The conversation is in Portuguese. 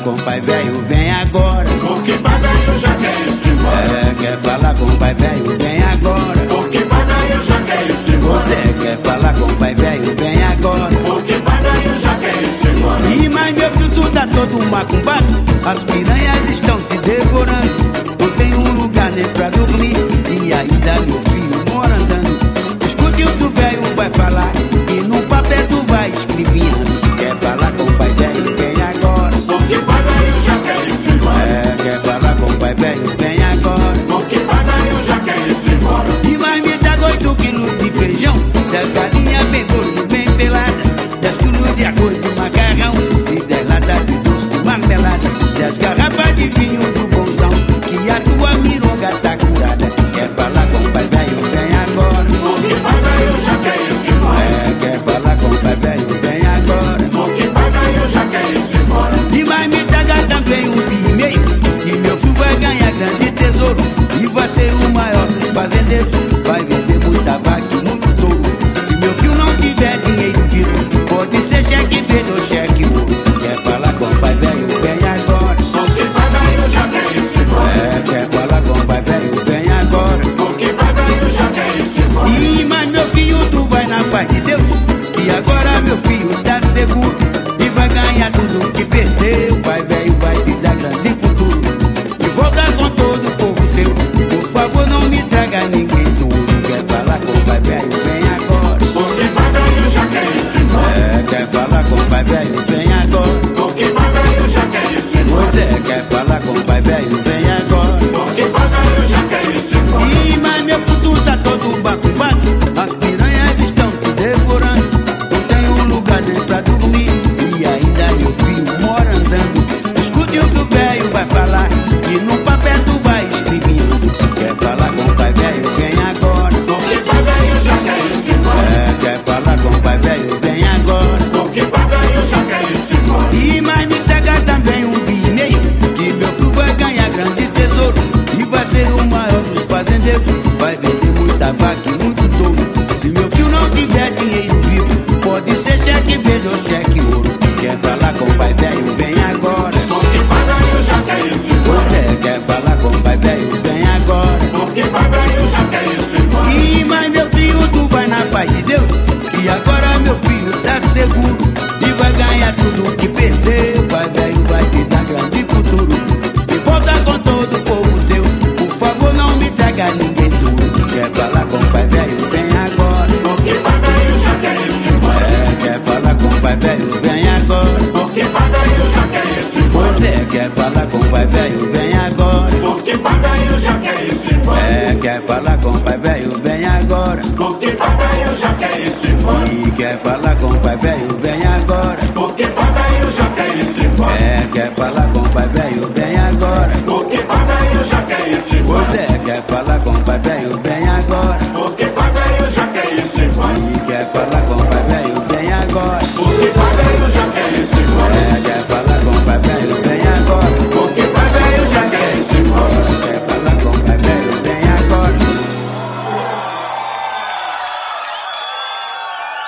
com o pai velho, vem agora. Porque pai velho já quer ir-se embora. Quer falar com o pai velho, vem agora. Porque pai velho já quer ir-se embora. Você quer falar com o pai velho, vem agora. Porque pai velho já quer ir-se embora. E mas meu filho, tu tá todo macumbado. As piranhas estão te devorando. Não tem um lugar nem pra dormir. E ainda meu filho mora andando. Escute o tu velho vai falar. E no papel tu vai escrevendo. Quer falar com o pai velho, vem agora. Porque pai velho já quer ir-se embora. Quer falar com o pai velho, vem agora. Porque pai velho já quer ir-se embora. E mais me dá 8 quilos de feijão, 10 galinhas bem gordo, bem pelada, 10 quilos de arroz de macarrão e 10 latas de doce de marmelada, 10 garrafas de vinho do bonzão, que a tua mironga tá curada. Quer falar com o pai velho, vem agora. Porque pai velho já quer ir-se embora. Quer falar com o pai velho, vem agora. Porque pai velho já quer ir-se embora. E mais me traga também um bilhete, que meu filho vai ganhar grande tesouro e vai ser o maior fazendeiro. Vai vender muita vaca e muito touro. Se meu filho não tiver dinheiro vivo, pode ser cheque verde ou cheque ouro. Quer falar com o pai velho, vem agora. Porque pai velho já quer ir-se embora. Quer falar com o pai velho, vem agora. Porque pai velho já quer ir-se embora. E mas meu filho, tu vai na paz de Deus, que agora meu filho tá seguro e vai ganhar tudo que perdeu. O pai velho vai te dar grande futuro e volta com todo o povo teu. Por favor, não me traga ninguém duro. Quer falar com o pai velho, vem agora. Porque pai velho já quer ir-se embora. Quer falar com o pai velho, vem agora. Porque pai velho já quer ir-se embora. Quer falar com o pai velho, vem agora. Porque pai velho já quer ir-se embora. E mas meu futuro tá todo bacumbado. As piranhas estão te devorando. Não tem um lugar nem pra dormir. E ainda meu filho mora andando. Escute o que o velho vai falar. E no papel tu vai escrevendo. Quer falar com o pai velho, vem agora. Porque pai velho já quer ir-se embora. Quer falar com o pai velho, vem agora. Porque pai velho já quer ir-se embora. E mais me traga também um bilhete, que meu filho vai ganhar grande tesouro e vai ser o maior dos fazendeiros. Vai vender muita vaca e muito touro. Se meu filho não tiver dinheiro vivo, pode ser cheque verde ou cheque ouro. Quer falar com o pai velho, vem agora. Porque pai velho já quer ir-se embora. Quer falar com o pai velho, vem agora. Porque pai velho já quer ir-se embora. E mas meu filho, tu vai na paz de Deus, e agora meu filho tá seguro e vai ganhar tudo que perdeu. O pai velho vai te dar grande futuro e volta com todo o povo teu. Por favor, não me traga ninguém duro. Quer falar com o pai velho, vem agora. Porque pai velho já quer ir-se embora. Quer falar com o pai velho, vem agora. Porque pai velho já quer ir-se embora. Quer falar com o pai velho, vem agora. Porque pai velho já quer ir-se embora. Quer falar com o pai velho, vem agora. Porque pai velho já quer ir-se embora. E quer falar com o pai velho, vem agora. Porque pai velho já quer ir-se embora. Quer falar com o pai velho, vem agora. Porque pai velho já quer ir-se embora. Quer falar com o pai velho, vem agora. Porque pai velho já quer ir-se embora. E quer falar com o